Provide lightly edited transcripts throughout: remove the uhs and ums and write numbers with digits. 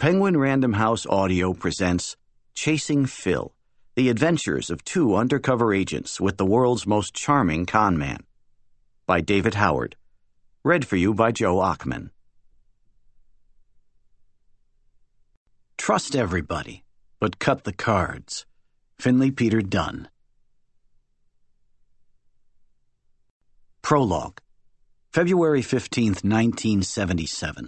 Penguin Random House Audio presents Chasing Phil, the adventures of two undercover agents with the world's most charming con man. By David Howard. Read for you by Joe Achman. Trust everybody, but cut the cards. Finley Peter Dunne. Prologue. February 15th, 1977.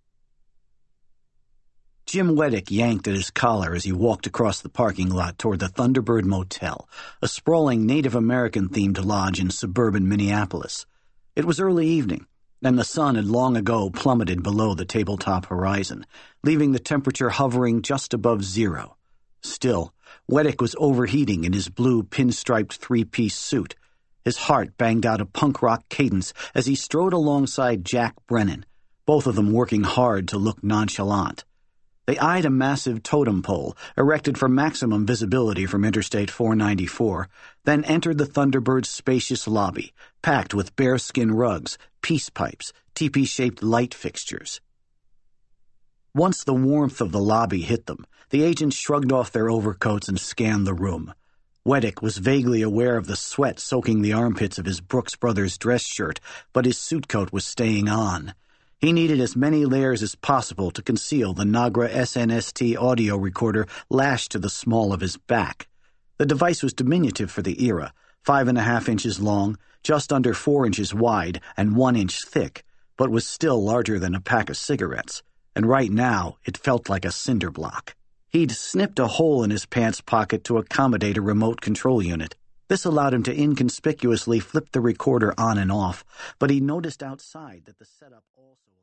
Jim Weddick yanked at his collar as he walked across the parking lot toward the Thunderbird Motel, a sprawling Native American-themed lodge in suburban Minneapolis. It was early evening, and the sun had long ago plummeted below the tabletop horizon, leaving the temperature hovering just above zero. Still, Weddick was overheating in his blue pinstriped three-piece suit. His heart banged out a punk rock cadence as he strode alongside Jack Brennan, both of them working hard to look nonchalant. They eyed a massive totem pole, erected for maximum visibility from Interstate 494, then entered the Thunderbird's spacious lobby, packed with bearskin rugs, peace pipes, teepee-shaped light fixtures. Once the warmth of the lobby hit them, the agents shrugged off their overcoats and scanned the room. Weddick was vaguely aware of the sweat soaking the armpits of his Brooks Brothers dress shirt, but his suit coat was staying on. He needed as many layers as possible to conceal the Nagra SNST audio recorder lashed to the small of his back. The device was diminutive for the era, 5.5 inches long, just under 4 inches wide, and 1 inch thick, but was still larger than a pack of cigarettes, and right now it felt like a cinder block. He'd snipped a hole in his pants pocket to accommodate a remote control unit. This allowed him to inconspicuously flip the recorder on and off, but he noticed outside that the setup also